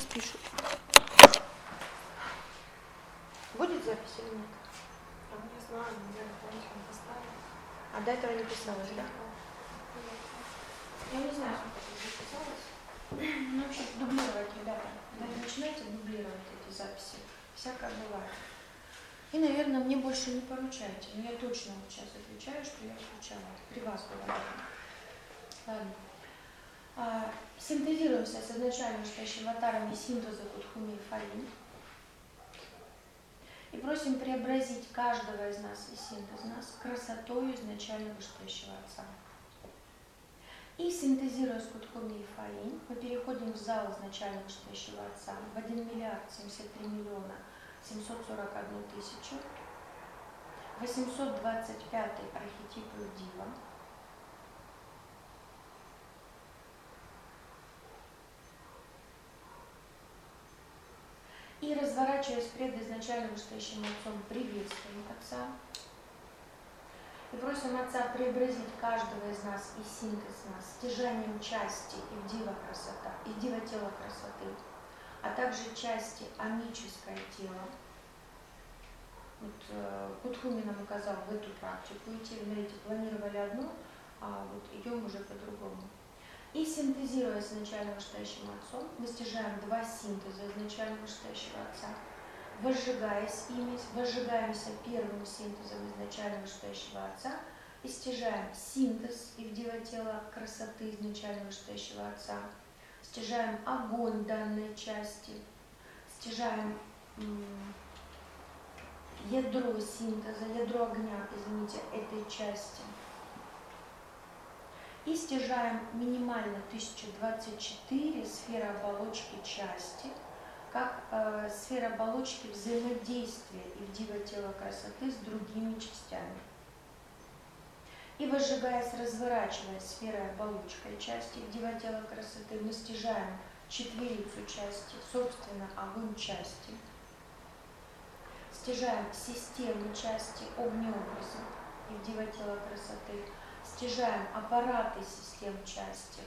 пишут. Будет запись или нет? Не знаю, я раньше не поставила. А до этого не писалось, да? Я не знаю, сколько это записалось. Ну, вообще, дублировать, ребята. Когда вы начинаете дублировать эти записи, всякое бывает. И, наверное, мне больше не поручаете. Но я точно вот сейчас отвечаю, что я включала. При вас говорю. Ладно. Синтезируемся с изначально вышестоящими аватарами синтеза Кутхуми и Фалин. И просим преобразить каждого из нас и синтез нас красотою изначально вышестоящего Отца. И синтезируя с Кутхуми и Фалин, мы переходим в зал изначально вышестоящего Отца в 1 миллиард 73 миллиона 741 тысячу 825 архетип Дива. И разворачиваясь пред изначально вышестоящим Отцом, приветствуем Отца. И просим Отца преобразить каждого из нас и синтез нас стяжанием части и в Дива красота, и в Дива тело красоты, а также части амическое тело. Вот Кутхуми нам указал в эту практику идти, смотрите, планировали одну, а вот идем уже по-другому. И синтезируя с изначально вышестоящим Отцом, мы стяжаем два синтеза изначально вышестоящего Отца, возжигаемся первым синтезом изначально вышестоящего Отца и стяжаем синтез и в Дива тело красоты изначально вышестоящего Отца, стяжаем огонь данной части, стяжаем ядро синтеза, ядро огня, извините, этой части. И стяжаем минимально 1024 сферы оболочки части, как сфера оболочки взаимодействия и в Дива тело красоты с другими частями. И возжигаясь, разворачивая сферой оболочкой части в Дива тело красоты, мы стяжаем четверицу части, собственно, огонь части. Стяжаем системы части огнеобраза и в Дива тело красоты. Стяжаем аппараты систем части,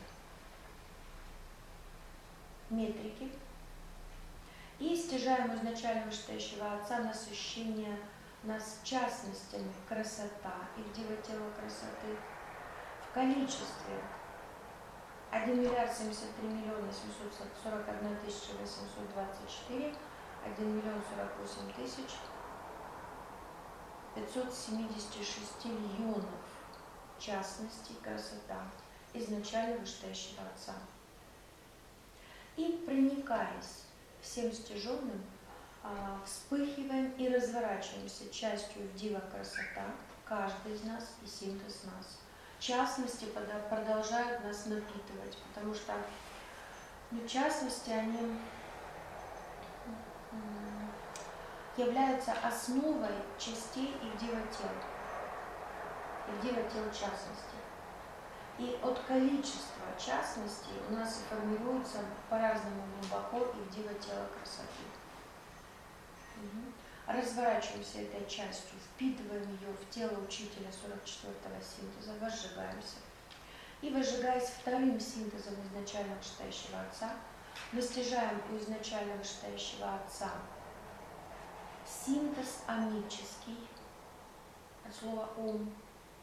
метрики. И стяжаем изначально вышестоящего Отца насыщение нас частностями красота и в Дива тело красоты в количестве 1 миллиард 73 миллиона 741 тысяча 824, 1 миллион 48 тысяч 576 льонов частностей красота изначально вышестоящего Отца. И проникаясь всем стяженным, вспыхиваем и разворачиваемся частью в Дива красота, каждый из нас и синтез нас. Частности продолжают нас напитывать, потому что частности они являются основой частей и в Дива тел, и в Дива тел частности. И от количества частностей у нас и формируется по-разному глубоко и в Дива тело красоты. Разворачиваемся этой частью, впитываем ее в тело учителя 44-го синтеза, возжигаемся. И возжигаясь вторым синтезом изначально вышестоящего Отца, мы стяжаем у изначально вышестоящего Отца синтез амический, от слова ом,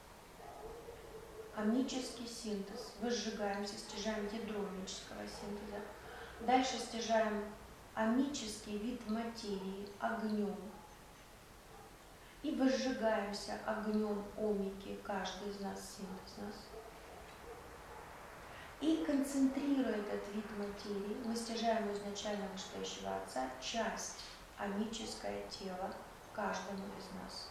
амический синтез, возжигаемся, стяжаем ядро амического синтеза. Дальше стяжаем амический вид материи огнем. И возжигаемся огнем омики, каждый из нас, синтез нас. И концентрируя этот вид материи, мы стяжаем у изначально вышестоящего Отца часть амическое тело каждому из нас.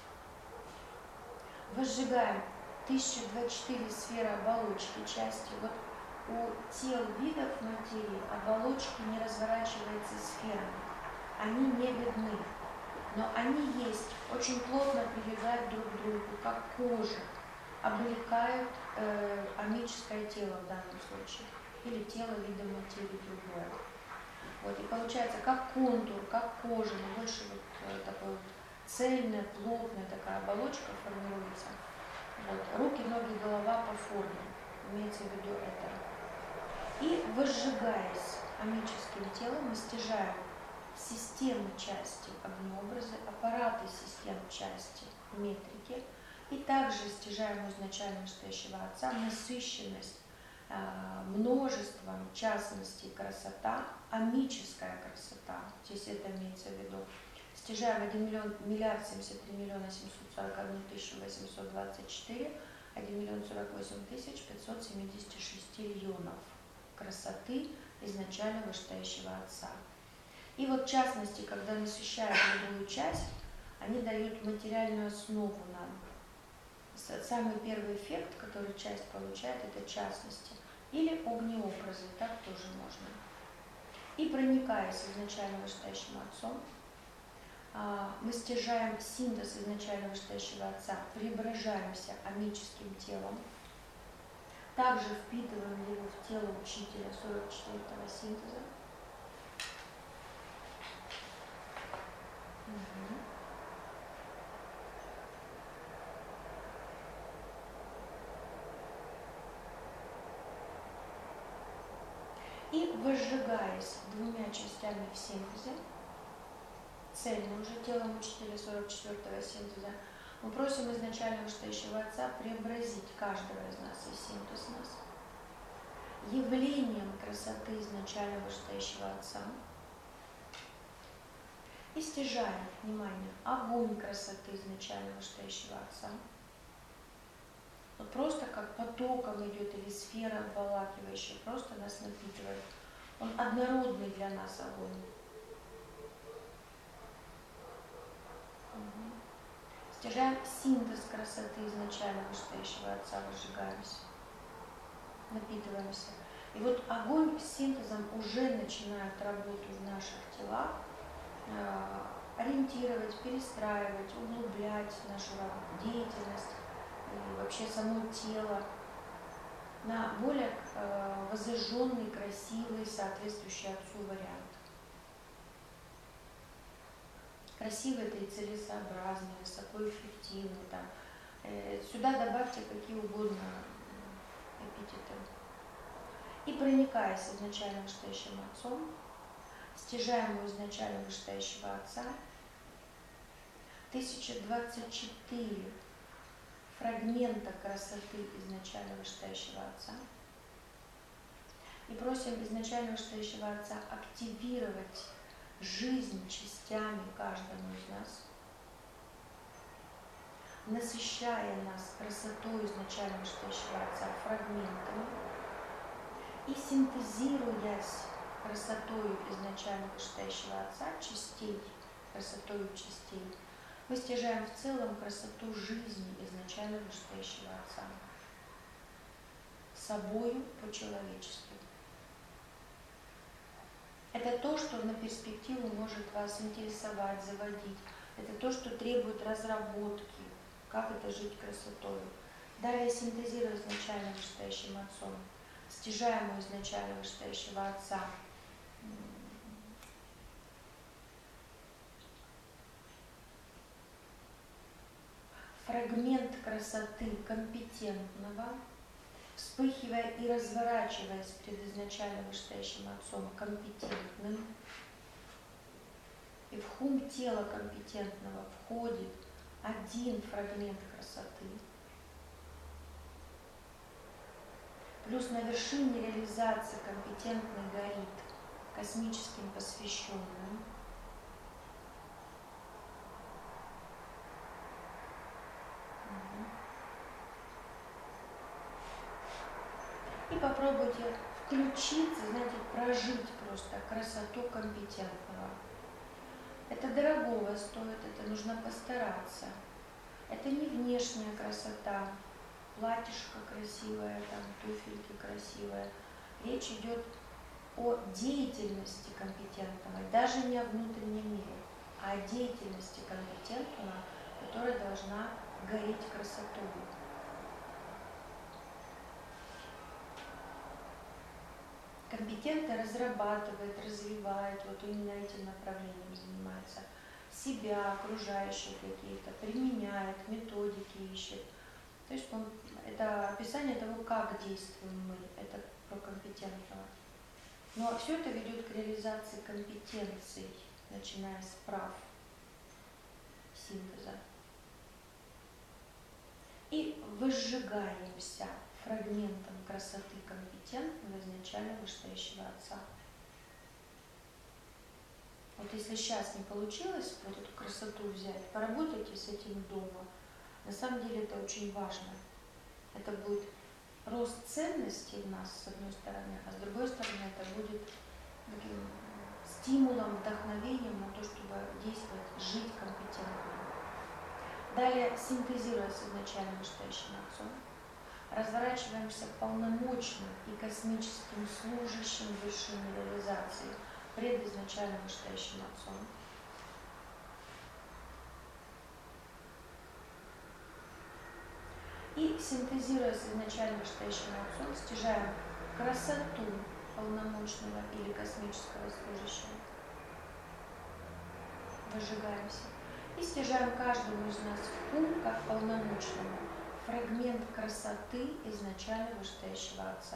Возжигаем 1024 сферы оболочки части. Вот у тел видов материи оболочки не разворачиваются сферами. Они не видны, но они есть, очень плотно прилегают друг к другу, как кожа, облекают амическое тело в данном случае, или тело вида материи другое. Вот, и получается как контур, как кожа, но больше вот такой вот цельная, плотная такая оболочка формируется. Вот, руки, ноги, голова по форме, имеется в виду это. И возжигаясь амическим телом мы стяжаем системы части огнеобразы, аппараты систем части метрики, и также стяжаем у изначально вышестоящего Отца насыщенность множеством частностей красота, амическая красота, здесь это имеется в виду. Стяжаем 1 000 073 824 лионов красоты изначально вышестоящего Отца. И вот в частности, когда насыщают любую часть, они дают материальную основу нам. Самый первый эффект, который часть получает, это частности. Или огнеобразы, так тоже можно. И проникаясь изначально вышестоящим Отцом, мы стяжаем синтез изначально вышестоящего Отца, преображаемся амическим телом, также впитываем его в тело учителя 44-го синтеза. И возжигаясь двумя частями в синтезе, цельным уже телом учителя 44-го синтеза, мы просим изначально вышестоящего Отца преобразить каждого из нас и синтез нас явлением красоты изначально вышестоящего Отца, и стяжаем, внимание, огонь красоты изначально вышестоящего Отца. Вот просто как потоком идет, или сфера обволакивающая, просто нас напитывает. Он однородный для нас огонь. Стяжаем синтез красоты изначально вышестоящего Отца, возжигаемся, напитываемся. И вот огонь с синтезом уже начинает работу в наших телах, ориентировать, перестраивать, углублять нашу деятельность и вообще само тело на более возжженный, красивый, соответствующий Отцу вариант. Красивый — это и целесообразный, высокоэффективный. Там. Сюда добавьте какие угодно эпитеты. И проникаясь изначально вышестоящим Отцом, стяжаем у изначально вышестоящего Отца 1024 фрагмента красоты изначально вышестоящего Отца. И просим изначально вышестоящего Отца активировать жизнь частями каждому из нас, насыщая нас красотой изначально вышестоящего Отца фрагментами и синтезируясь красотой изначально вышестоящего Отца, частей, красотой частей, мы стяжаем в целом красоту жизни изначально вышестоящего Отца, собою по-человечески. Это то, что на перспективу может вас интересовать, заводить. Это то, что требует разработки, как это жить красотой. Далее синтезируя изначально вышестоящим Отцом, стяжаем у изначально вышестоящего Отца фрагмент красоты компетентного, вспыхивая и разворачиваясь перед изначально вышестоящим Отцом компетентным. И в хум тела компетентного входит один фрагмент красоты. Плюс на вершине реализации компетентный горит космическим посвященным. И попробуйте включиться, знаете, прожить просто красоту компетентного. Это дорогого стоит, это нужно постараться. Это не внешняя красота, платьишко красивое, там, туфельки красивые. Речь идет о деятельности компетентного, даже не о внутреннем мире, а о деятельности компетентного, которая должна гореть красотой. Компетентно разрабатывает, развивает, вот именно этим направлением занимается, себя, окружающие какие-то, применяет, методики ищет. То есть это описание того, как действуем мы, это про компетентного. Но все это ведет к реализации компетенций, начиная с прав синтеза. И возжигаемся фрагментом красоты компетентного изначально вышестоящего Отца. Вот если сейчас не получилось вот эту красоту взять, поработайте с этим дома. На самом деле это очень важно. Это будет рост ценностей в нас, с одной стороны, а с другой стороны это будет таким стимулом, вдохновением на то, чтобы действовать, жить компетентно. Далее, синтезируя с изначально вышестоящим Отцом, разворачиваемся полномочным и космическим служащим высшей реализации пред изначально вышестоящим Отцом. И синтезируя с изначально вышестоящим Отцом, стяжаем красоту полномочного или космического служащего. Выжигаемся. И стяжаем каждому из нас в ум, как полномочному, фрагмент красоты изначально вышестоящего Отца.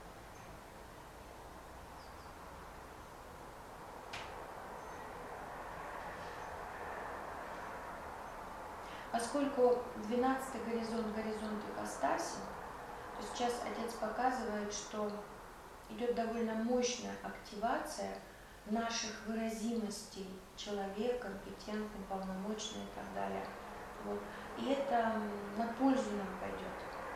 Поскольку 12-й горизонт, горизонт ипостаси, то сейчас Отец показывает, что идет довольно мощная активация наших выразимостей человек, компетентный, полномочный и так далее. Вот. И это на пользу нам пойдет.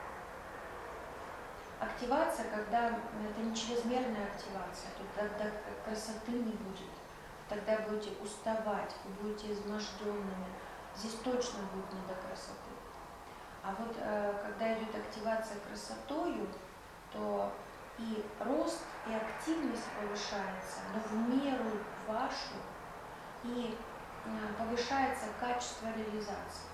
Активация, когда это не чрезмерная активация, то тогда красоты не будет, тогда будете уставать, вы будете изможденными, здесь точно будет не до красоты. А вот когда идет активация красотою, то и рост, и активность повышается, но в меру вашу, и повышается качество реализации.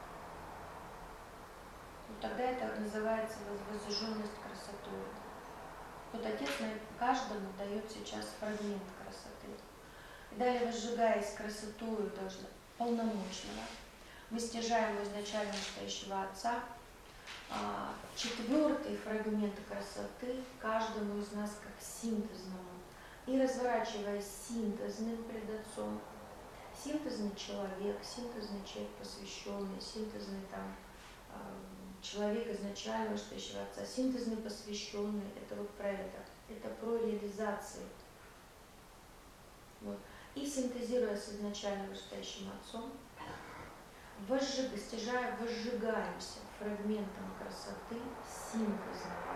Вот тогда это называется воззажженность красотой. Вот Отец каждому дает сейчас фрагмент красоты. И далее, возжигаясь красотою полномочного, мы стяжаем у изначально вышестоящего Отца 4-й фрагмент красоты каждому из нас как синтезному. И разворачивая синтезным пред Отцом, синтезный человек посвященный, синтезный человек изначально вышестоящего Отца, синтезный посвященный, это вот про это про реализацию. Вот. И синтезируя с изначально вышестоящим Отцом, возжигаемся фрагментом красоты синтезного.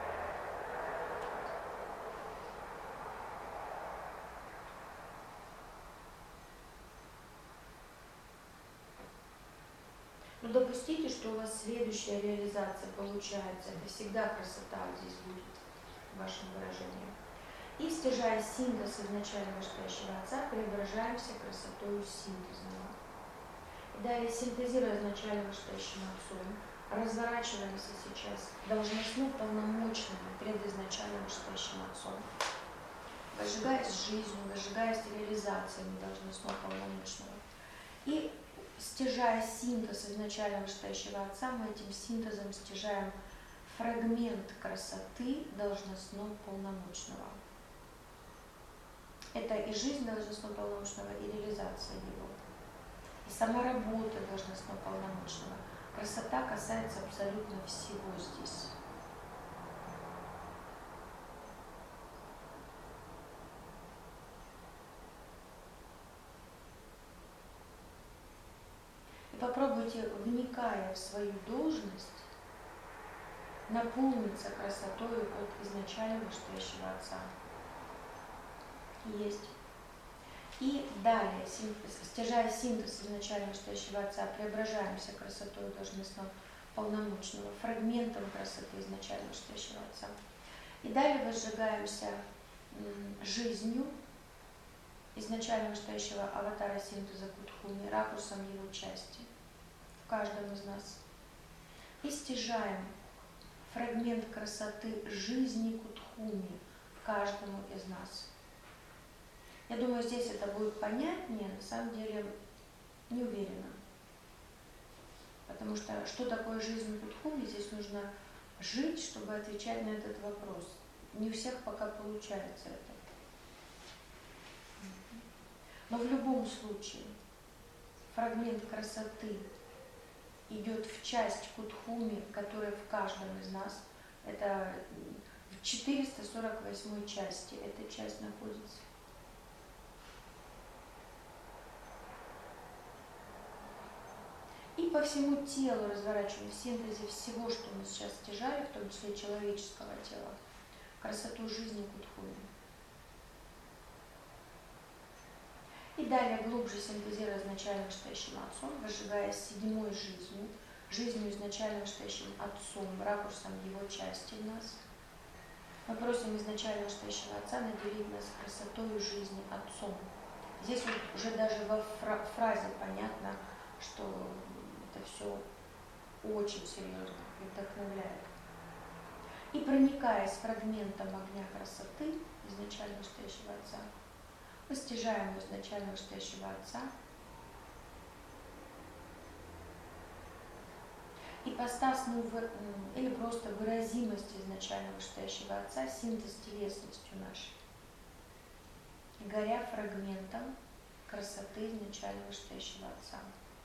Но допустите, что у вас следующая реализация получается. Это всегда красота вот здесь будет в вашем выражении. И стяжая синтез изначально вышестоящего Отца, преображаемся красотою синтезного. И далее, синтезируя изначально вышестоящим Отцом, разворачиваемся сейчас должностно полномочным пред изначально вышестоящим Отцом, возжигаясь жизнью, возжигаясь реализациями должностно полномочного. И стяжая синтез изначально вышестоящего Отца, мы этим синтезом стяжаем фрагмент красоты должностно полномочного. Это и жизнь должностно полномочного, и реализация его. И сама работа должностно полномочного. Красота касается абсолютно всего здесь. И попробуйте, вникая в свою должность, наполниться красотой от изначально вышестоящего Отца. Есть. И далее, стяжая синтез изначально вышестоящего Отца, преображаемся красотой должностного полномочного, фрагментом красоты изначально вышестоящего Отца. И далее возжигаемся жизнью изначально вышестоящего аватара синтеза Кутхуми, ракурсом его части в каждом из нас. И стяжаем фрагмент красоты жизни Кутхуми в каждому из нас. Я думаю, здесь это будет понятнее, на самом деле не уверена. Потому что такое жизнь Кутхуми, здесь нужно жить, чтобы отвечать на этот вопрос. Не у всех пока получается это. Но в любом случае фрагмент красоты идет в часть Кудхуми, которая в каждом из нас. Это в 448 части эта часть находится. И по всему телу разворачиваем в синтезе всего, что мы сейчас стяжали, в том числе человеческого тела, красоту жизни Кудхуми. И далее глубже синтезируя изначальным Ваштающим Отцом, выжигая седьмой жизнью, жизнью изначальным Ваштающим Отцом, ракурсом его части в нас. Мы просим изначального Ваштающего Отца наделить нас красотой жизни Отцом. Здесь вот уже даже во фразе понятно, что это все очень серьезно и вдохновляет. И проникаясь фрагментом огня красоты изначального Ваштающего Отца, постижаем изначального Ваштающего Отца, ипостась, или просто выразимость изначального Ваштающего Отца, синтез телесностью нашей, горя фрагментом красоты изначального Ваштающего Отца.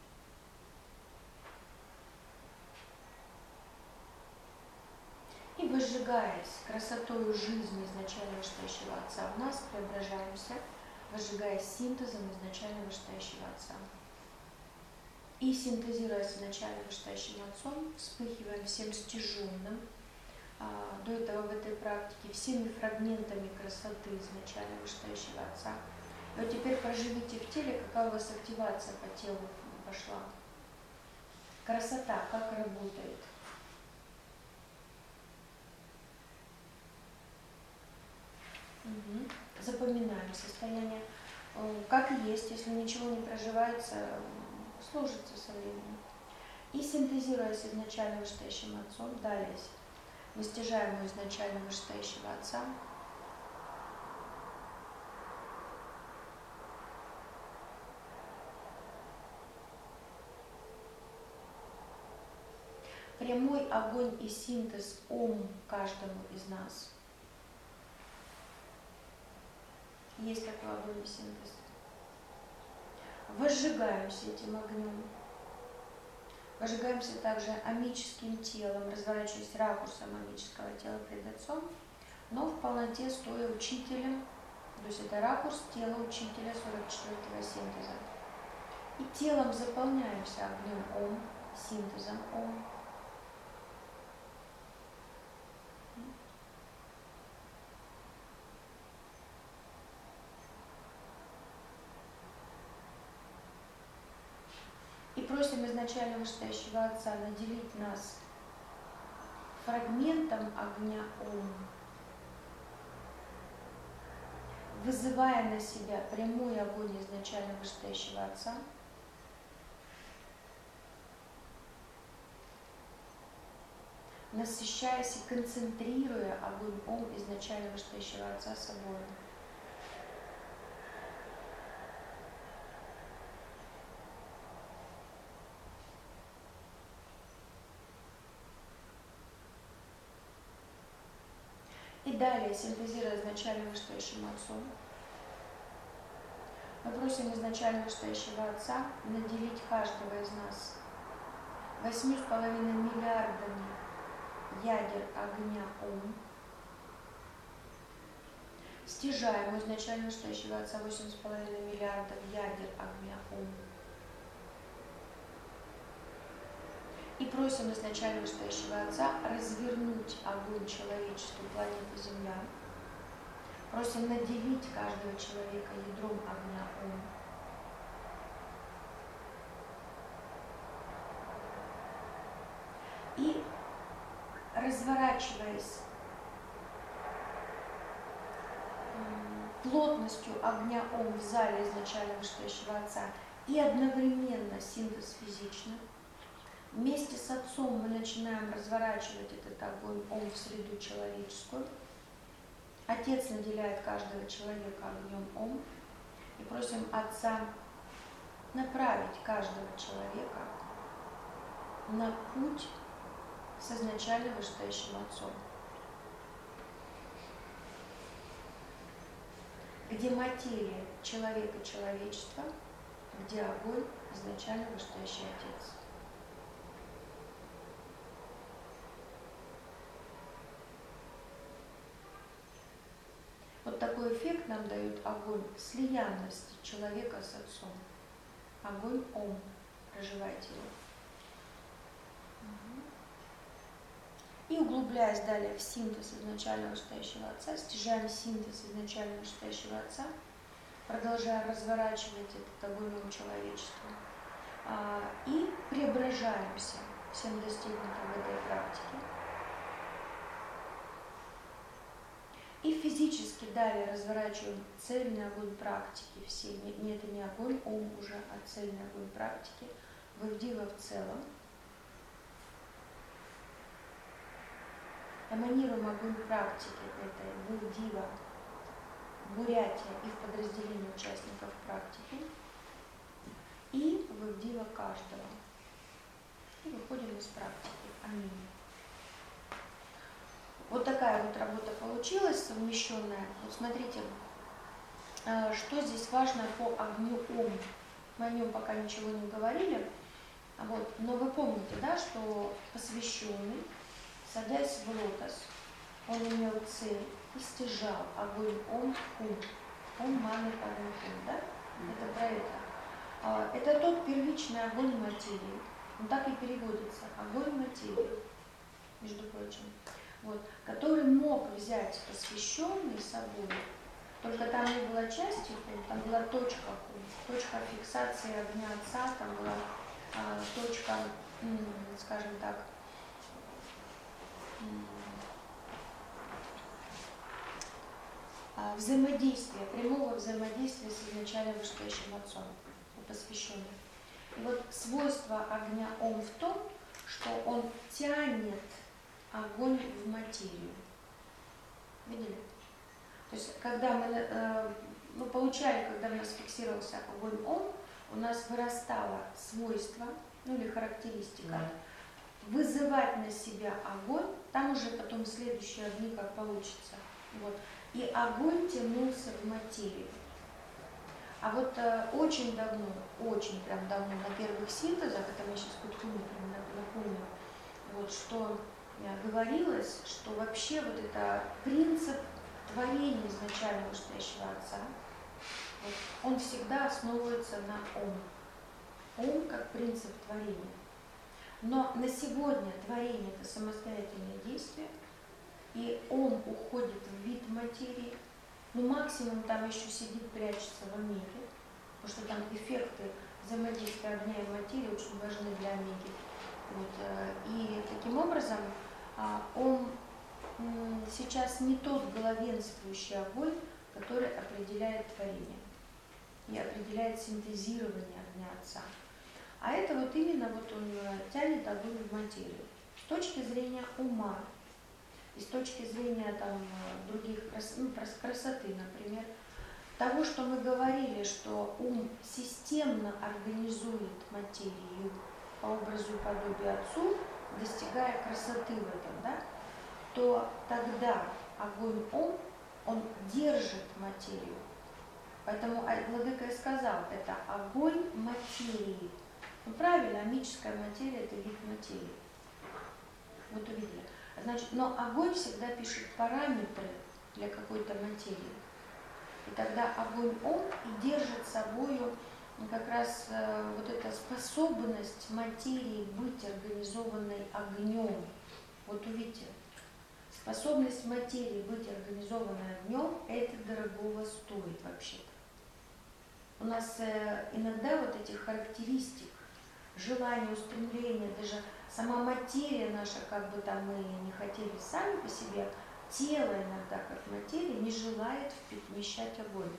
И возжигаясь красотою жизни изначального Ваштающего Отца в нас, преображаемся, возжигая синтезом изначального Ваштающего Отца. И синтезируя с изначальным Ваштающим Отцом, вспыхиваем всем стяженным, до этого в этой практике, всеми фрагментами красоты изначального Ваштающего Отца. И вот теперь проживите в теле, какая у вас активация по телу пошла. Красота, как работает. Угу. Запоминаем состояние. Как есть, если ничего не проживается, служится со временем. И синтезируя с изначальным Ваштающим Отцом, далее мы стяжаем изначального Ваштающего Отца, прямой огонь и синтез Ом каждому из нас. Есть такой огонь и синтез. Возжигаемся этим огнем. Возжигаемся также амическим телом, разворачиваясь ракурсом амического тела пред Отцом, но в полноте стоя учителем, то есть это ракурс тела учителя 44-го синтеза. И телом заполняемся огнем Ом, синтезом Ом. И просим изначального Ваштающего Отца наделить нас фрагментом огня Ом, вызывая на себя прямой огонь изначального Ваштающего Отца, насыщаясь и концентрируя огонь Ом изначального Ваштающего Отца собой. И далее, синтезируя изначальным Ваштающим Отцом, мы просим изначального Ваштающего Отца наделить каждого из нас 8,5 миллиардами ядер огня Ом. Стяжаем изначального Ваштающего Отца 8,5 миллиардов ядер огня Ом. И просим изначального Ваштающего Отца развернуть огонь человечества планеты Земля. Просим наделить каждого человека ядром огня Ом. И разворачиваясь плотностью огня Ом в зале изначального Ваштающего Отца и одновременно синтез физичный, вместе с Отцом мы начинаем разворачивать этот огонь Ом в среду человеческую. Отец наделяет каждого человека огнем Ом и просим Отца направить каждого человека на путь с изначальным Ваштающим Отцом. где материя человек и человечество, где огонь изначально вышестоящий Отец. Вот такой эффект нам дает огонь слиянности человека с Отцом. Огонь Ом. Проживайте его. И углубляясь далее в синтез изначально вышестоящего Отца, стяжаем синтез изначально вышестоящего Отца, продолжая разворачивать этот огонь Ом человечества, и преображаемся всем достигнутым в этой практике. И физически далее разворачиваем цельный огонь практики всей. Это не огонь Ом уже, а цельный огонь практики. Вывдива в целом. Эманируем огонь практики этой Вывдива, Бурятия и в подразделении участников практики. И Вывдива каждого. И выходим из практики. Аминь. Вот такая вот работа получилась, совмещенная. Вот смотрите, что здесь важно по огню Ом. Мы о нем пока ничего не говорили. Вот. Но вы помните, да, что посвященный, садясь в лотос, он имел цель и стяжал огонь Ом Кум. Ом Маны Падме Кум, да? Это про это. Это тот первичный огонь материи. Он так и переводится. Огонь материи, между прочим. Вот, который мог взять посвященный с собой, только там не было части Кум, там была точка Кум, точка фиксации огня Отца, там была точка, скажем так, взаимодействия, прямого взаимодействия с изначально вышестоящим Отцом, посвященным. И вот свойство огня Ом в том, что он тянет огонь в материю. Видели? То есть, когда мы получали, когда у нас фиксировался огонь Ом, у нас вырастало свойство, или характеристика, вызывать на себя огонь, там уже потом следующие огни как получится. Вот. И огонь тянулся в материю. А вот очень давно, очень прям давно, на первых синтезах, это мы сейчас подхумим, напомню, вот, что говорилось, что вообще вот это принцип творения изначально вышестоящего Отца, вот, он всегда основывается на Ом. Ом как принцип творения. Но на сегодня творение – это самостоятельное действие, и Ом уходит в вид материи, но максимум там еще сидит, прячется в омеге, потому что там эффекты взаимодействия огня и материи очень важны для омеги. Вот. И таким образом он сейчас не тот главенствующий огонь, который определяет творение и определяет синтезирование огня Отца. А это вот именно вот он тянет огонь в материю. С точки зрения ума и с точки зрения там, других красоты, например, того, что мы говорили, что ум системно организует материю по образу и подобию Отцу, достигая красоты в этом, да, то тогда огонь Ом, он держит материю. Поэтому Владыка и сказал, это огонь материи. Ну правильно, амическая материя – это вид материи. Вот увидели. Значит, но огонь всегда пишет параметры для какой-то материи. И тогда огонь Ом и держит собою как раз вот эта способность материи быть организованной огнем. Вот увидите, способность материи быть организованной огнем – это дорогого стоит вообще-то. У нас иногда вот этих характеристик, желания, устремления, даже сама материя наша, как бы там мы не хотели сами по себе, тело иногда, как материя, не желает вмещать огонь.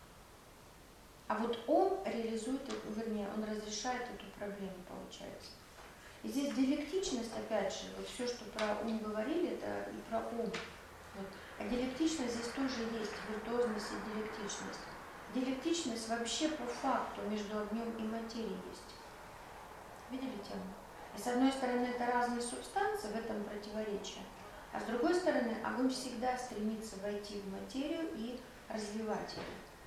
А вот он реализует, вернее, он разрешает эту проблему, получается. И здесь диалектичность, опять же, вот все, что про ум говорили, это и про ум. Вот. А диалектичность здесь тоже есть, виртуозность и диалектичность. Диалектичность вообще по факту между огнем и материей есть. Видели тему? И с одной стороны, это разные субстанции, в этом противоречие. А с другой стороны, огонь всегда стремится войти в материю и развивать ее.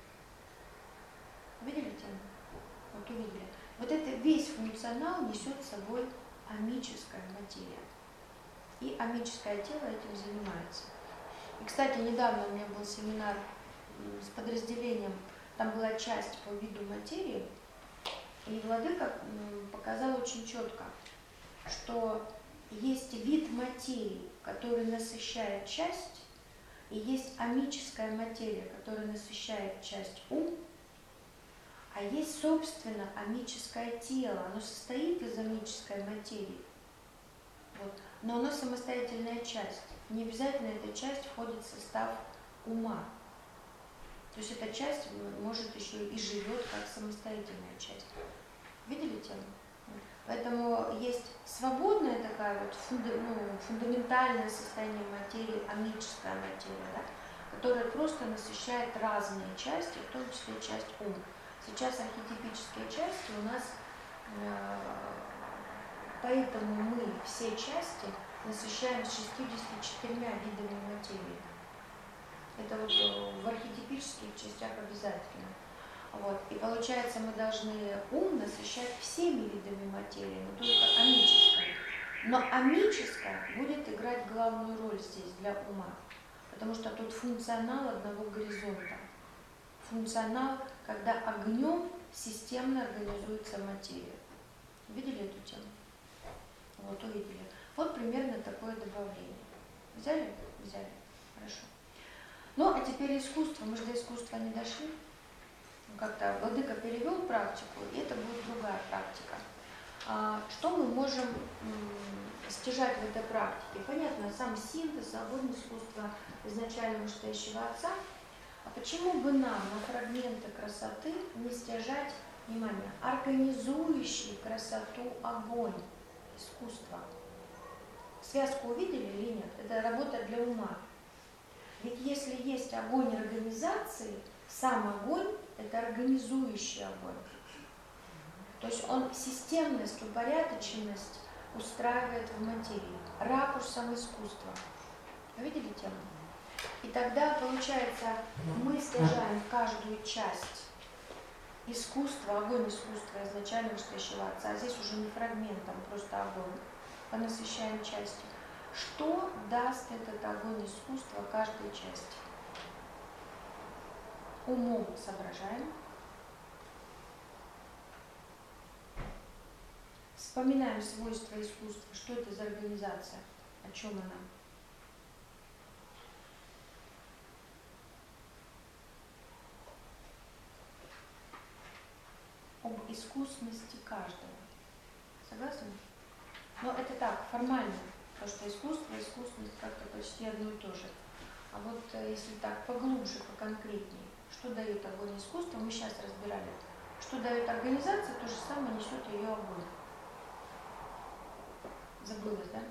Видели тему? Вот увидели. Вот это весь функционал несет с собой амическая материя. И амическое тело этим занимается. И, кстати, недавно у меня был семинар с подразделением, там была часть по виду материи, и владыка показал очень четко, что есть вид материи, который насыщает часть, и есть амическая материя, которая насыщает часть ум, а есть, собственно, амическое тело. Оно состоит из амической материи, вот. Но оно самостоятельная часть. Не обязательно эта часть входит в состав ума. То есть эта часть может еще и живет как самостоятельная часть. Видели тему? Поэтому есть свободная такая вот фундаментальное состояние материи, амическая материя, да, которая просто насыщает разные части, в том числе часть ума. Сейчас архетипические части у нас, поэтому мы все части насыщаем 64 видами материи. Это вот в архетипических частях обязательно. Вот. И получается, мы должны ум насыщать всеми видами материи, но только амической. Но амическая будет играть главную роль здесь для ума, потому что тут функционал одного горизонта. Функционал, когда огнем системно организуется материя. Видели эту тему? Вот, увидели. Вот примерно такое добавление. Взяли? Взяли. Хорошо. Ну, а теперь искусство. Мы же до искусства не дошли. Как-то владыка перевел практику, и это будет другая практика. Что мы можем стяжать в этой практике? Понятно, сам синтез, огонь искусства изначально настоящего отца. А почему бы нам на фрагменты красоты не стяжать, внимание, организующий красоту огонь искусства? Связку увидели или нет? Это работа для ума. Ведь если есть огонь организации, сам огонь – это организующий огонь. То есть он системность, упорядоченность устраивает в материи, ракурсом искусства. Вы видели тему? И тогда, получается, мы стяжаем в каждую часть искусства, огонь искусства изначально настоящего отца, а здесь уже не фрагментом, просто огонь, понасыщаем частью. Что даст этот огонь искусства каждой части? Умом соображаем. Вспоминаем свойства искусства. Что это за организация? О чем она? Об искусности каждого. Согласны? Но это так, формально. Потому что искусство и искусность как-то почти одно и то же. А вот если так поглубже, поконкретнее, что дает огонь искусства, мы сейчас разбирали. Что дает организация, то же самое несет ее огонь. Забылось, да?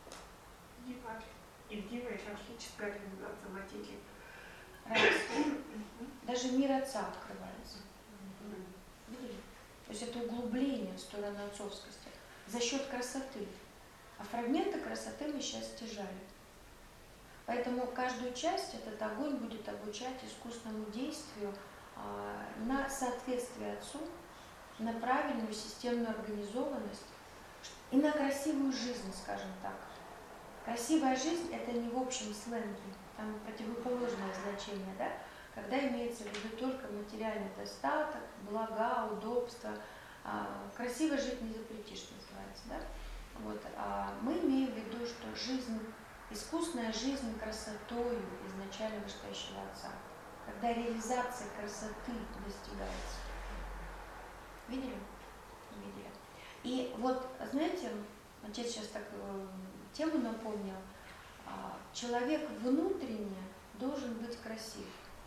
Единая иерархическая организация материи. Раз. Даже мир отца открывается. Видели? То есть это углубление в сторону отцовскости за счет красоты. А фрагменты красоты мы сейчас стяжали. Поэтому каждую часть этот огонь будет обучать искусному действию на соответствие отцу, на правильную системную организованность и на красивую жизнь, скажем так. Красивая жизнь – это не в общем сленге, там противоположное значение, да? Когда имеется в виду только материальный достаток, блага, удобства. Красиво жить не запретишь, называется, да? Вот. Мы имеем в виду, что жизнь, искусная жизнь красотою изначально настоящего отца, когда реализация красоты достигается. Видели? Видели. И вот, знаете, отец сейчас так тему напомнил, человек внутренне должен быть красив.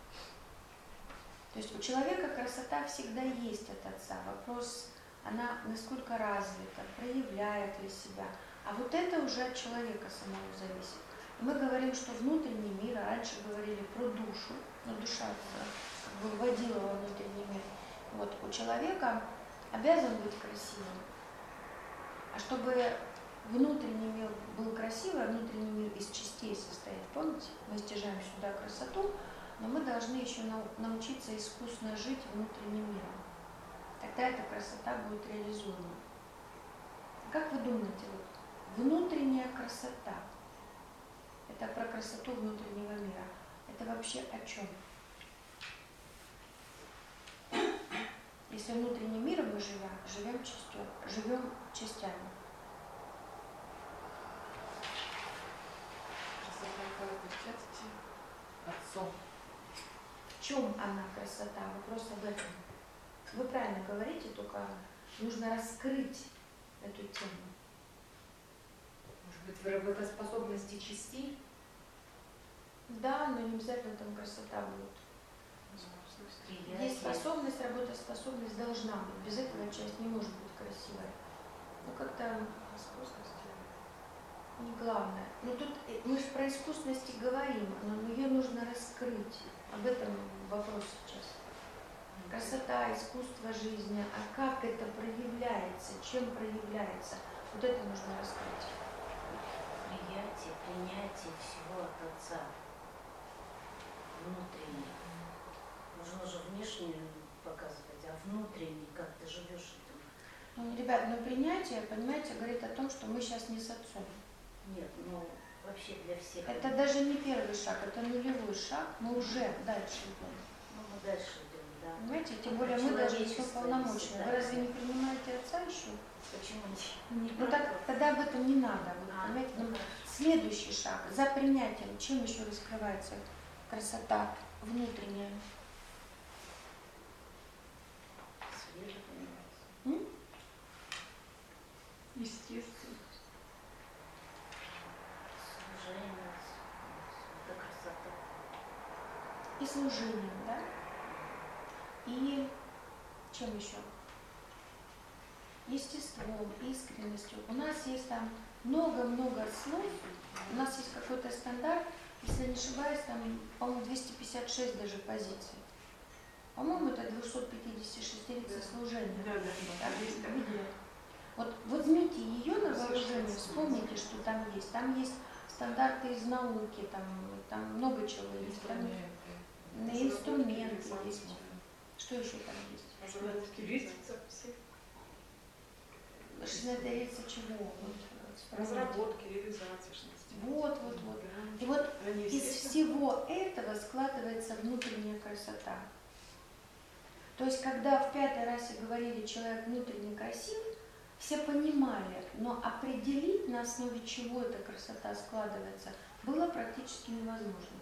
То есть у человека красота всегда есть от отца. Вопрос, она насколько развита, проявляет ли себя. А вот это уже от человека самого зависит. И мы говорим, что внутренний мир, а раньше говорили про душу, но душа как бы вводила во внутренний мир. Вот у человека обязан быть красивым. А чтобы внутренний мир был красивый, а внутренний мир из частей состоит, помните? Мы стяжаем сюда красоту, но мы должны еще научиться искусно жить внутренним миром. Тогда эта красота будет реализуема. Как вы думаете, вот, внутренняя красота, это про красоту внутреннего мира, это вообще о чем? Если внутренним миром мы живем частями. Отцом. В чем она красота? Вопрос об этом. Вы правильно говорите, только нужно раскрыть эту тему. Может быть, в работоспособности частей? Да, но не обязательно там красота будет. Есть способность, работоспособность должна быть. Без этого часть не может быть красивой. Ну как-то не главное. Но тут мы же про искусственность и говорим, но ее нужно раскрыть. Об этом вопрос сейчас. Красота, искусство жизни, а как это проявляется, чем проявляется, вот это нужно раскрыть. Принятие всего от Отца. Внутреннее. Нужно же внешне показывать, а внутренне, как ты живешь этим. Ну, ребят, но принятие, понимаете, говорит о том, что мы сейчас не с Отцом. Нет, ну вообще для всех. Это даже не первый шаг, это нулевой шаг, мы уже дальше идем. Ну, мы дальше идем, да. Понимаете, тем более мы должны быть полномочны. Вы разве не принимаете Отца еще? Почему не? Ну так тогда об этом не надо. Вот, понимаете? Ну, следующий шаг, за принятием, чем еще раскрывается красота внутренняя? Свет понимается. Естественно. Служение, это красота. И служением, да? И чем еще? Естеством, искренностью. У нас есть там много-много слов, у нас есть какой-то стандарт, если не ошибаюсь, там, по-моему, 256 даже позиций. По-моему, это 256 служения. Да. Есть такое. Видели? Вот возьмите ее на вооружение, вспомните, что там есть. Там есть стандарты из науки, там много чего есть. Там инструменты есть. Что еще там есть? Шизотерица чего? Вот, Разработки, реализации. Вот. И вот из всего этого складывается внутренняя красота. То есть, когда в 5-й расе говорили, человек внутренне красив, все понимали, но определить, на основе чего эта красота складывается, было практически невозможно.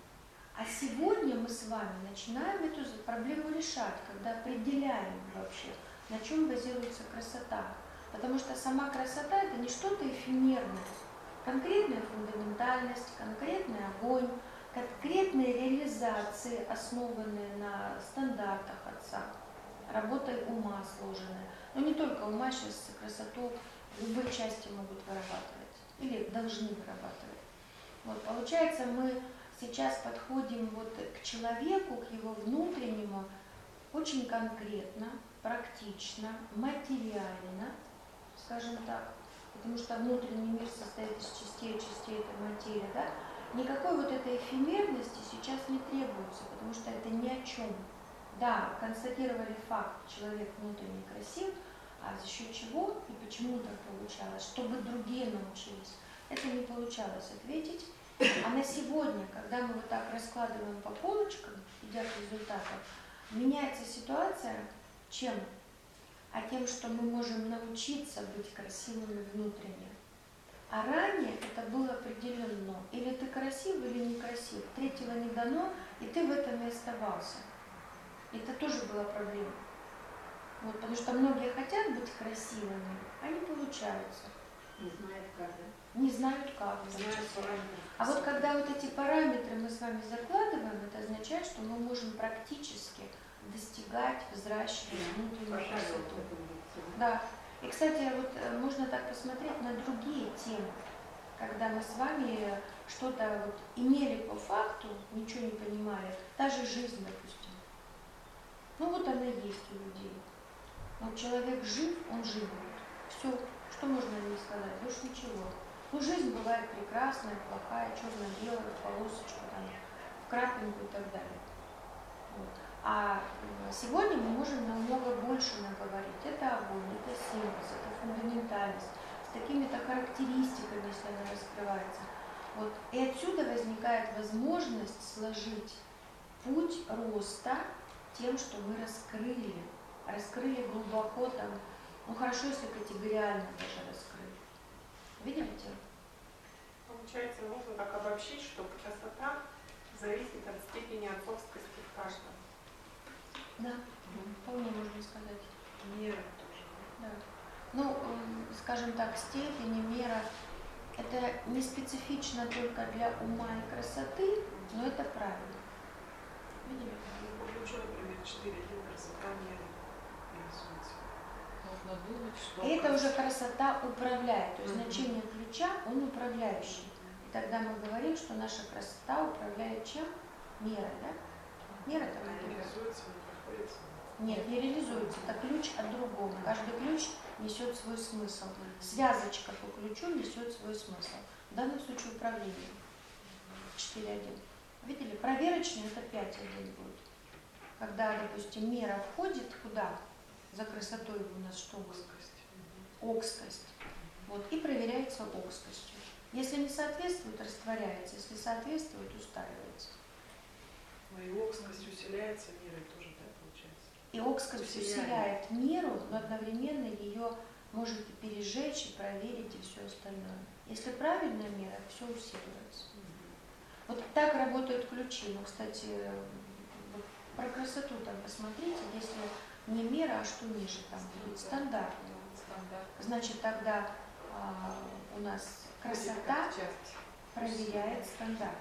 А сегодня мы с вами начинаем эту проблему решать, когда определяем вообще, на чем базируется красота. Потому что сама красота – это не что-то эфемерное. Конкретная фундаментальность, конкретный огонь, конкретные реализации, основанные на стандартах Отца, работой ума сложенная. Но не только ума, сейчас красоту любые части могут вырабатывать или должны вырабатывать. Вот, получается, мы сейчас подходим вот к человеку, к его внутреннему, очень конкретно, практично, материально, скажем так, потому что внутренний мир состоит из частей это материя, да? Никакой вот этой эфемерности сейчас не требуется, потому что это ни о чем. Да, констатировали факт, человек внутренне красив, а за счет чего и почему так получалось, чтобы другие научились. Это не получалось ответить. А на сегодня, когда мы вот так раскладываем по полочкам, идя к результатам, меняется ситуация чем? А тем, что мы можем научиться быть красивыми внутренне. А ранее это было определено. Или ты красив, или некрасив. Третьего не дано, и ты в этом и оставался. Это тоже была проблема. Вот, потому что многие хотят быть красивыми, а не получается. Не знают как, да? Не знают как. А вот когда вот эти параметры мы с вами закладываем, это означает, что мы можем практически достигать, взращивать внутреннюю красоту. Да. И, кстати, вот можно так посмотреть на другие темы, когда мы с вами что-то вот имели по факту, ничего не понимали, та же жизнь, допустим. Ну вот она есть у людей. Но человек жив, он живет. Все, что можно о ней сказать? Больше ничего. Ну, жизнь бывает прекрасная, плохая, черно-белая, полосочка там. в крапинку и так далее. Вот. А сегодня мы можем намного больше наговорить. Это огонь, это синтез, это фундаментальность, с такими-то характеристиками, если она раскрывается. Вот. И отсюда возникает возможность сложить путь роста тем, что мы раскрыли глубоко там, ну хорошо, если категориально даже раскрыли. Видите? Получается, можно так обобщить, что красота зависит от степени отцовскости в каждом. Да, вполне можно сказать. Мера тоже. Да. Ну, скажем так, степень и мера – это не специфично только для ума и красоты, но это правильно. Видели? Ну, ключу, например, 4 вида красота меры рисуется. Можно думать, что... И это уже красота управляет, то есть значение ключа, он управляющий. И тогда мы говорим, что наша красота управляет чем? Мерой, да? Мера это Она какой? реализуется, не проходится. Нет, не реализуется. Это ключ от другого. Каждый ключ несет свой смысл. Связочка по ключу несет свой смысл. В данном случае управление. 4.1. Видели? Проверочный это 5.1 будет. Когда, допустим, мера входит куда? За красотой у нас что будет? Окскость. Вот. И проверяется окскостью. Если не соответствует, растворяется. Если соответствует, устраивается. Но и окскость усиляется мерой тоже, да, получается? И окскость усиляет меру, но одновременно ее может и пережечь, и проверить, и все остальное. Если правильная мера, все усиливается. Вот так работают ключи. Ну, кстати, вот про красоту там посмотрите, если не мера, а что ниже там будет? Стандарт. Значит, тогда у нас красота проверяет стандарт.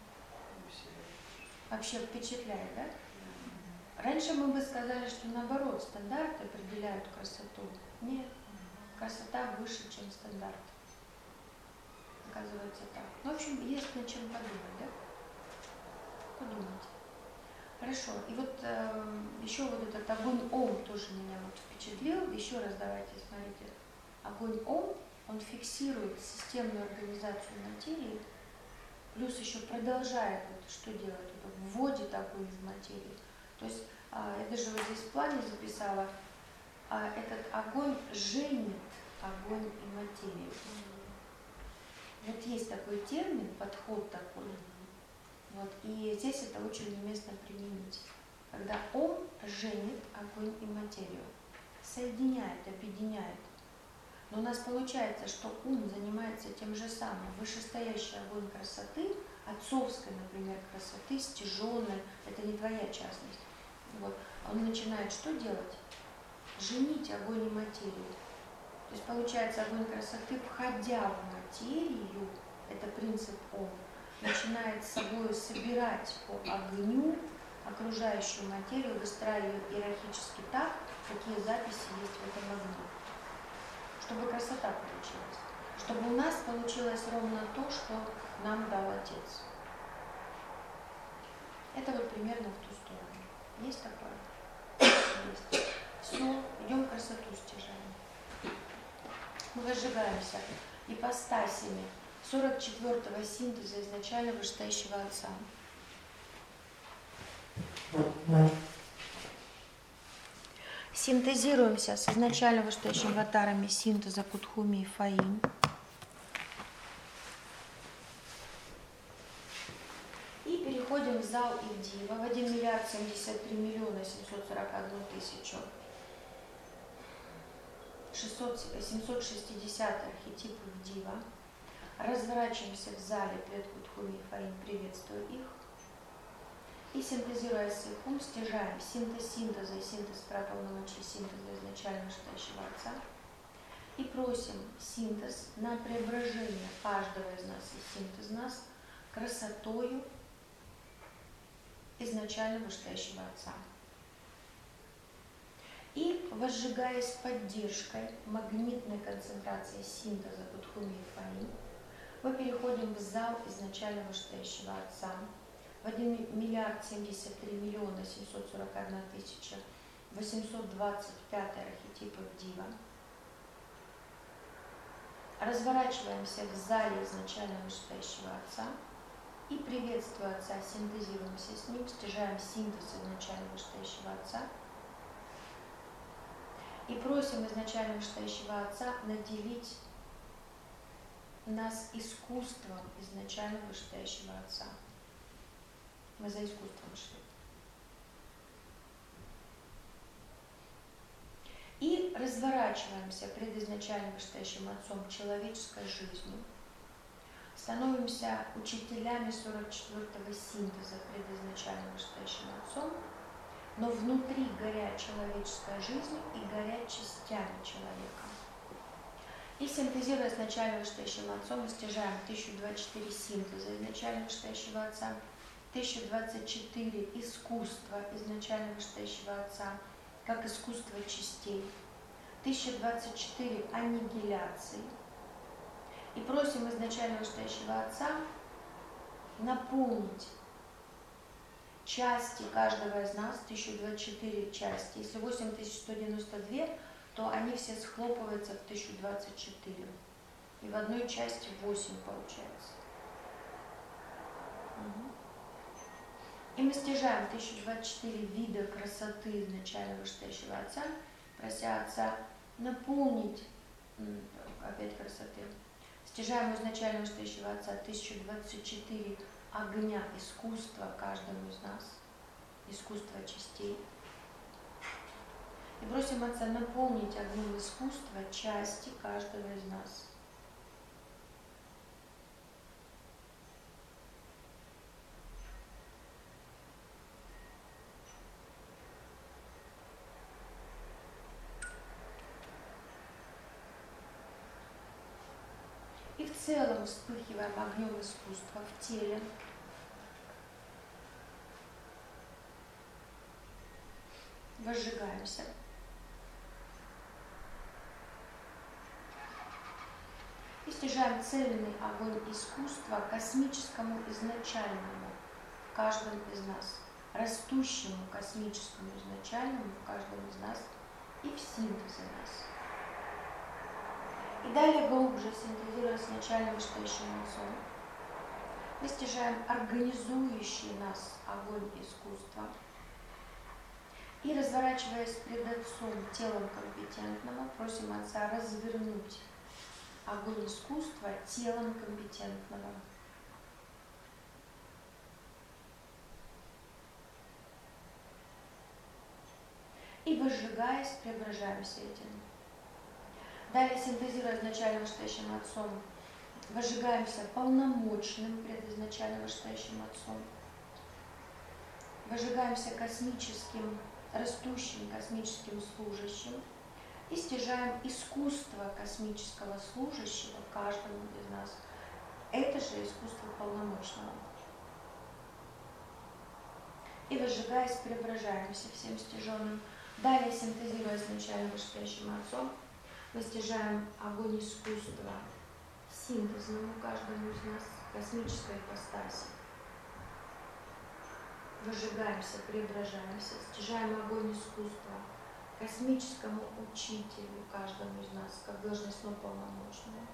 Вообще впечатляет, да? Раньше мы бы сказали, что наоборот, стандарты определяют красоту. Нет, красота выше, чем стандарт. Оказывается так. Ну, в общем, есть над чем подумать, да? Подумайте. Хорошо. И вот еще вот этот огонь Ом тоже меня вот впечатлил. Еще раз давайте, смотрите. Огонь Ом, он фиксирует системную организацию материи, плюс еще продолжает вот, что делать, вот, вводит огонь в материю. То есть я даже вот здесь в плане записала, этот огонь женит огонь и материю. Вот есть такой термин, подход такой. Вот, и здесь это очень уместно применить. Когда Ом женит огонь и материю, соединяет, объединяет. Но у нас получается, что ум занимается тем же самым. Вышестоящий огонь красоты, отцовской, например, красоты, стяженной, это не твоя частность. Вот. Он начинает что делать? Женить огонь и материю. То есть получается, огонь красоты, входя в материю, это принцип Ом, начинает с собой собирать по огню окружающую материю, выстраивая иерархически так, какие записи есть в этом огне. Чтобы красота получилась. Чтобы у нас получилось ровно то, что нам дал Отец. Это вот примерно в ту сторону. Есть такое? Есть. Все, идем красоту стяжаем. Мы возжигаемся ипостасями 44-го синтеза изначально вышестоящего Отца. Синтезируемся с изначально вышестоящими аватарами синтеза Кутхуми и Фаим. И переходим в зал Ивдива в 1 миллиард 73 миллиона 741 тысячу 760 архетип Ивдива. Разворачиваемся в зале перед Кутхуми и Фаим, приветствую их. И синтезируя свой ум, стяжаем синтез синтеза и синтез праполномочий синтеза изначально вышестоящего Отца. И просим синтез на преображение каждого из нас и синтез нас красотою изначально вышестоящего Отца. И возжигаясь поддержкой магнитной концентрации синтеза Кутхуми и Фаим, мы переходим в зал изначально вышестоящего Отца в 1 миллиард 73 миллиона 741 тысяча 825 архетип Ивдива. Разворачиваемся в зале изначально вышестоящего Отца и приветствуя Отца, синтезируемся с Ним, стяжаем синтез изначально вышестоящего Отца и просим изначально вышестоящего Отца наделить нас искусством изначально вышестоящего Отца. Мы за искусством шли. И разворачиваемся пред изначально вышестоящим Отцом человеческой жизнью. Становимся учителями 44-го синтеза пред изначально вышестоящим Отцом, но внутри горят человеческая жизнь и горят частями человека. И синтезируя с начально вышестоящим Отцом, мы стяжаем 1024 синтеза изначально вышестоящего Отца, 1024 искусства изначально вышестоящего Отца, как искусство частей, 1024 аннигиляций. И просим изначально вышестоящего Отца наполнить части каждого из нас, 1024 части. Если 8192, то они все схлопываются в 1024. И в одной части 8 получается. И мы стяжаем 1024 вида красоты изначально вышестоящего Отца, прося Отца наполнить опять красоты. Стяжаем изначально вышестоящего Отца 1024 огня искусства каждому из нас, искусства частей. И просим Отца наполнить огнем искусства части каждого из нас. И в целом вспыхиваем огнем искусства в теле. Возжигаемся. И стяжаем цельный огонь искусства космическому изначальному в каждом из нас, растущему космическому изначальному в каждом из нас и в синтезе нас. И далее глубже, синтезируя с начальным вышестоящим Отцом, мы стяжаем организующий нас огонь искусства и, разворачиваясь пред Отцом телом компетентного, просим Отца развернуть огонь искусства телом компетентного. И, возжигаясь, преображаемся этим. Далее, синтезируя изначально вышестоящим Отцом, возжигаемся полномочным пред изначально вышестоящим Отцом. Возжигаемся космическим, растущим космическим служащим и стяжаем искусство космического служащего каждому из нас. Это же искусство полномочного. И, возжигаясь, преображаемся всем стяженным. Далее, синтезируя изначально вышестоящим Отцом, мы стяжаем огонь искусства синтезному каждому из нас, космической ипостаси. Возжигаемся, преображаемся, стяжаем огонь искусства космическому учителю каждому из нас, как должностно полномочному.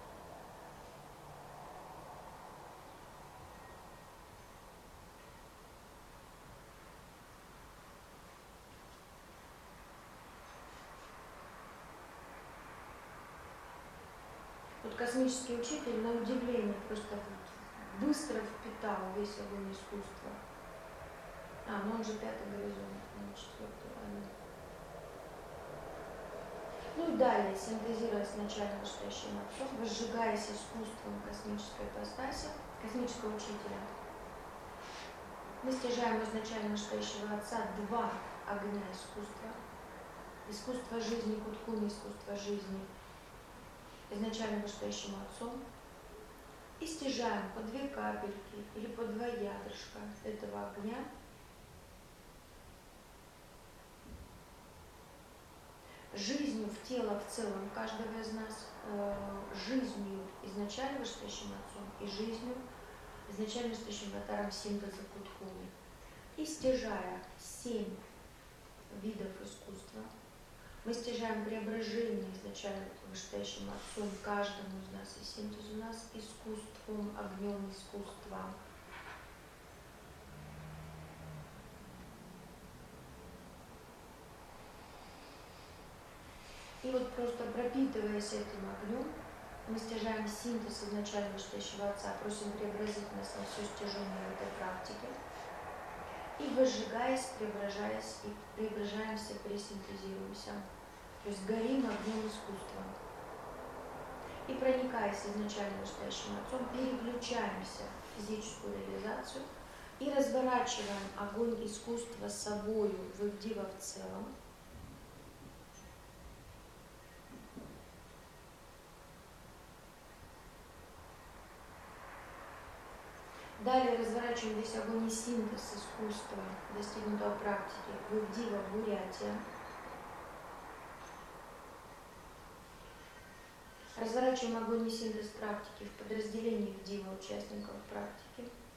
Вот космический учитель, на удивление, просто быстро впитал весь огонь искусства. Но он же пятый горизонт, не четвертый. Ну и далее, синтезируя с начальным вышестоящим Отцом, возжигаясь искусством космической ипостаси, космического учителя, мы стяжаем изначально вышестоящего Отца два огня искусства. Искусство жизни Куткуми, искусство жизни изначально вышестоящим Отцом, и стяжаем по 2 капельки или по 2 ядрышка этого огня жизнью в тело в целом каждого из нас, жизнью изначально вышестоящим Отцом и жизнью изначально вышестоящим Аватаром синтеза Куткуми. И стяжая 7 видов искусства, мы стяжаем преображение изначально вышестоящим Отцом каждому из нас и синтез у нас искусством, огнем искусства И вот просто пропитываясь этим огнем, мы стяжаем синтез изначально вышестоящего Отца, просим преобразить нас на все стяжение в этой практике. И выжигаясь, преображаемся, пресинтезируемся. То есть горим огнем искусства. И проникаясь изначально вышестоящим Отцом, переключаемся в физическую реализацию и разворачиваем огонь искусства собою в Дива в целом. Далее разворачиваем весь огонь и синтез искусства, достигнутого практики, в Дива Бурятия. Разворачиваем огонь и синтез практики в подразделении в Дива участников практики.